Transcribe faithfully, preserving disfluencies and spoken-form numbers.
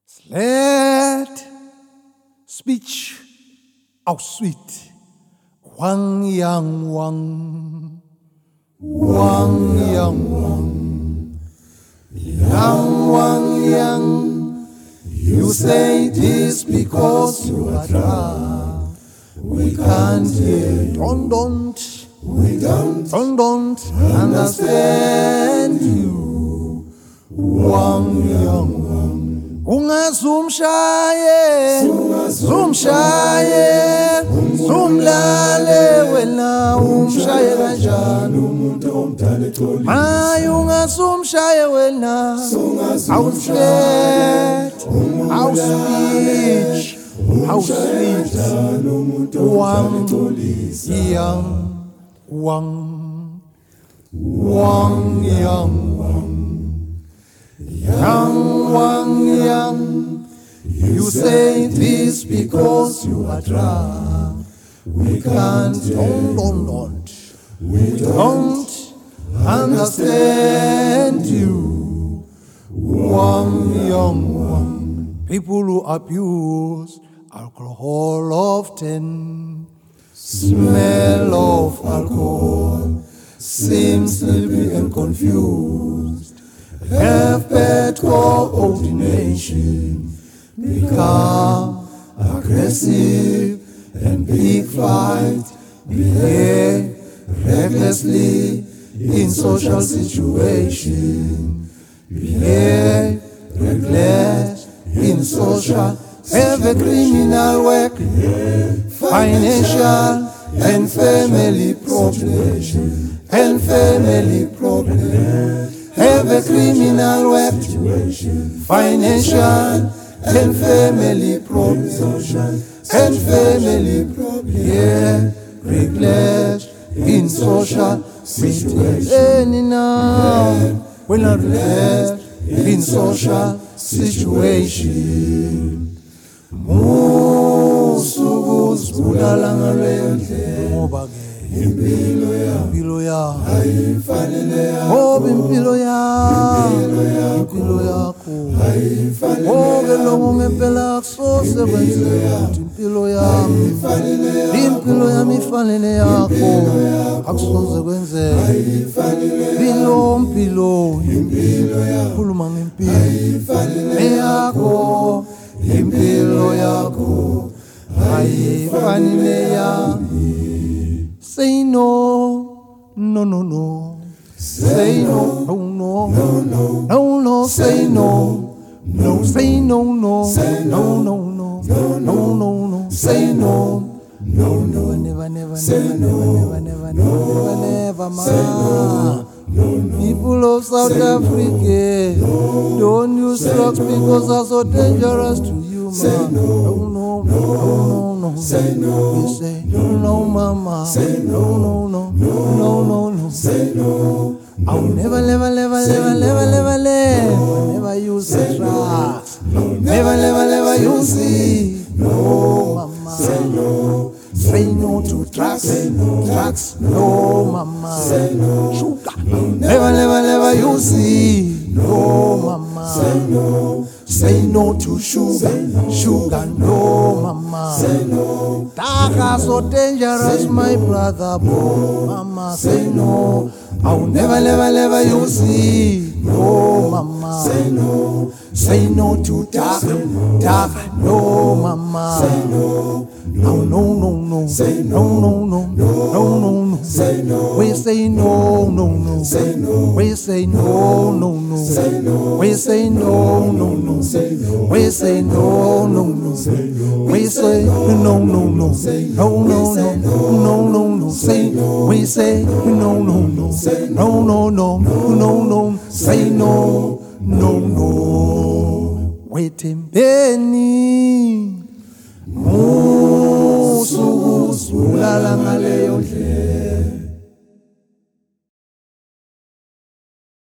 Let speech out sweet. Wang yang wang. Wang yang wang. Yang wang yang. You say this because you are drunk. We can't hear. Don't, don't. We don't. Don't, don't understand you. Wang yang wang. Ungazumshaye, zumshaye, zumlale wena umshaye kanjani umuntu omdala etholisa. Maye ungazumshaye wena, how sweet, how sweet, how sweet. Wang yang wang, wang yang wang. Yang wang yang, you say this because you are drunk. We can't, don't, don't, don't. We don't understand you. Wang yang wang. People who abuse alcohol often smell of alcohol, seem sleepy and confused, have bad coordination, become aggressive and big fight, behave recklessly in social situation, behave reckless in social, have a criminal work, financial and family problems, and family problems. Have a criminal work, financial and family problems, and family problems. Yeah, reckless in social situation. Now, we're not reckless in social situation. Musuku zibulala ngaleyo ndlela. Impilo ya, impilo ya, hayifanele yakho. Oh, impilo ya, impilo yakho, hayifanele yakho. Oh, gelongo ngempela kusose kwenzeka. Impilo ya, impilo ya mifanele yakho, akusoze kwenzeka. Impilo, impilo, impilo yakho. Khuluma ngempilo yakho, impilo yakho, hayifanele yakho. Say no, no, no, no. Say no, no, no, no, no, no, no. Say no, no. Say no, no, no, no, no, no, no, no. Say no, no, no. Never, never, never, never, never, never, never, never. People of South Africa, don't use drugs because they're so dangerous to you, man. No, no, no, no, no. Say no. We say no, mama. Say no, no, no, no, no, no. Say no. I will never, never, never, never, never, never, never, never use drugs. Never, never, never use it. No, mama. Say no. Say no to drugs. Say no. Drugs. No, mama. Say no. Sugar. Never, never, never use it. No, mama. Say no. Say no to sugar. Sugar. No, mama. Say no. Dark are so dangerous, my brother. No, mama. Say no. I will never, never, never use it. No, mama. Say no. Say no to dark. Dark. No, mama. Say no. No, no, no, no. Say no, no, no, no, no, no. Say no. We say no, no, no. Say no. We say no, no, no. Say no. We say no, no, no. Say no. We say no, no, no. Say no. We say no, no, no. Say no, no, no, no, no, no. Say no. We say no, no, no. Say no, no, no, no, no. Say no, no, no. Wethembeni musuku zibulala ngaleyo ndlela.